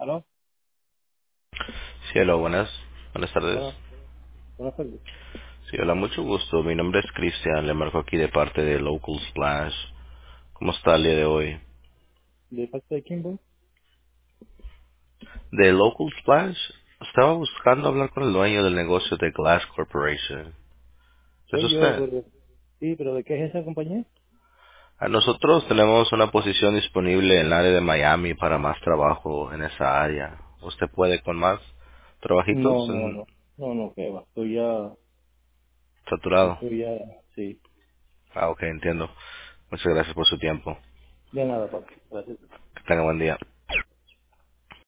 ¿Aló? Sí, hola, buenas tardes. Buenas, buenas tardes. Sí, hola, mucho gusto. Mi nombre es Cristian, le marco aquí de parte de Local Splash. ¿Cómo está el día de hoy? ¿De parte de quién, voy? De Local Splash, estaba buscando hablar con el dueño del negocio de Glass Corporation. ¿Es Soy yo, usted? pero... Sí, pero ¿de qué es esa compañía? Nosotros tenemos una posición disponible en el área de Miami para más trabajo en esa área. ¿Usted puede con más No, trabajitos no, en no. No, no, que va. saturado? Estoy ya, sí. Ah, ok, entiendo. Muchas gracias por su tiempo. De nada, papá. Gracias. Que tenga buen día.